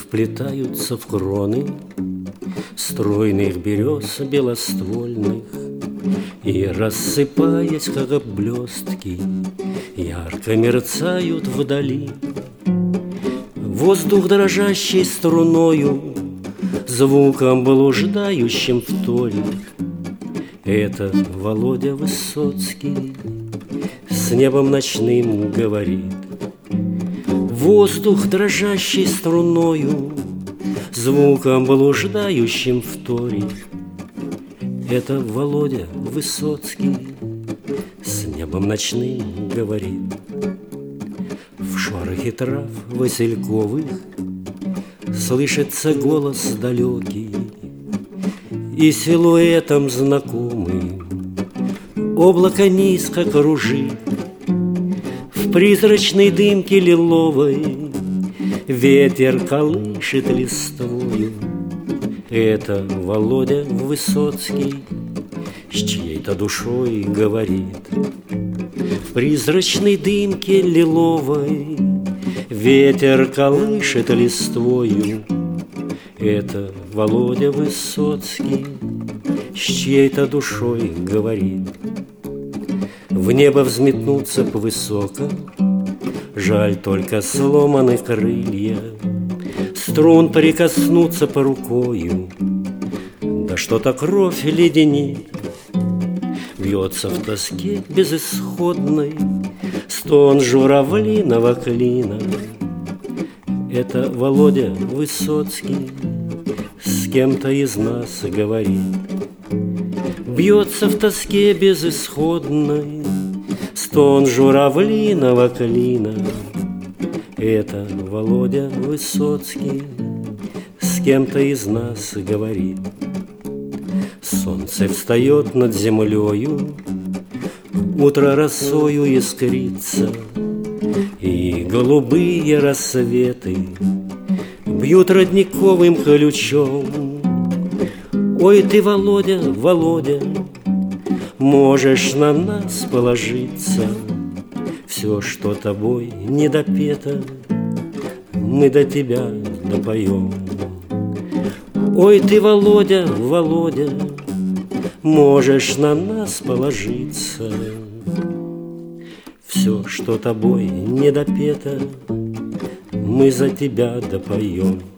вплетаются в кроны стройных берез белоствольных, и, рассыпаясь, как блестки, ярко мерцают вдали. Воздух, дрожащий струною, звуком блуждающим вторит. Это Володя Высоцкий с небом ночным говорит. Воздух, дрожащий струною, звуком блуждающим вторит. Это Володя Высоцкий с небом ночным говорит. В шорохе трав васильковых слышится голос далекий и силуэтом знакомый облако низко кружит. В призрачной дымке лиловой ветер колышет листвою. Это Володя Высоцкий с чьей-то душой говорит. В призрачной дымке лиловой ветер колышет листвою. Это Володя Высоцкий с чьей-то душой говорит. В небо взметнуться повысоко, жаль только сломаны крылья. Струн прикоснуться по рукою, да что-то кровь леденит. Бьется в тоске безысходной стон журавлиного клина. Это Володя Высоцкий с кем-то из нас говорит. Бьется в тоске безысходной стон журавлиного клина. Это Володя Высоцкий с кем-то из нас говорит. Солнце встает над землею, утро росою искрится, и голубые рассветы бьют родниковым ключом. Ой, ты, Володя, Володя, можешь на нас положиться. Все, что тобой не допето, мы до тебя допоем. Ой, ты, Володя, Володя, можешь на нас положиться. Все, что тобой не допето, мы за тебя допоем.